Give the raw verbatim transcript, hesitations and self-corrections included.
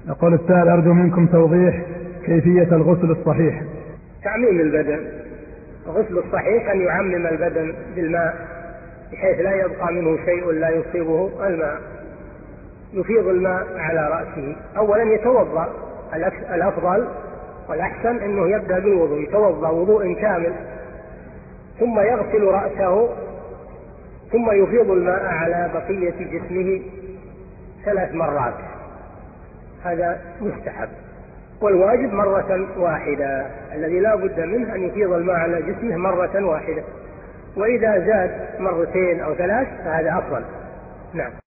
يقول السائل: أرجو منكم توضيح كيفية الغسل الصحيح. تعميم البدن. الغسل الصحيح أن يعمم البدن بالماء بحيث لا يبقى منه شيء لا يصيبه الماء. يفيض الماء على رأسه. أولا يتوضأ، الأفضل والأحسن أنه يبدأ بالوضوء، يتوضأ وضوء كامل، ثم يغسل رأسه، ثم يفيض الماء على بقية جسمه ثلاث مرات. هذا مستحب. والواجب مرة واحدة، الذي لا بد منه أن يفيض الماء على جسمه مرة واحدة، وإذا زاد مرتين أو ثلاث فهذا أفضل. نعم.